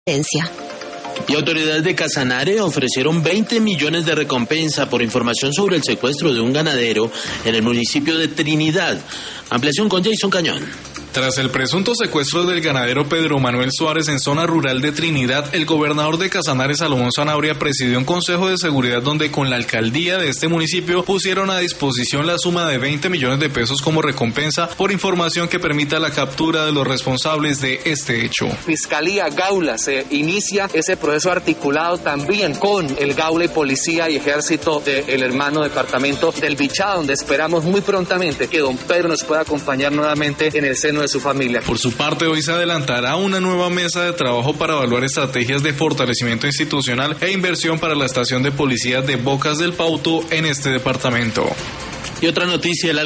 Y autoridades de Casanare ofrecieron 20 millones de recompensa por información sobre el secuestro de un ganadero en el municipio de Trinidad. Ampliación con Jason Cañón. Tras el presunto secuestro del ganadero Pedro Manuel Suárez en zona rural de Trinidad, el gobernador de Casanare, Salomón Zanabria, presidió un consejo de seguridad donde con la alcaldía de este municipio pusieron a disposición la suma de 20 millones de pesos como recompensa por información que permita la captura de los responsables de este hecho. Fiscalía Gaula se inicia ese proceso articulado también con el Gaula y Policía y Ejército del hermano departamento del Bichá, donde esperamos muy prontamente que don Pedro nos pueda acompañar nuevamente en el seno de su familia. Por su parte, hoy se adelantará una nueva mesa de trabajo para evaluar estrategias de fortalecimiento institucional e inversión para la estación de policía de Bocas del Pauto en este departamento. Y otra noticia,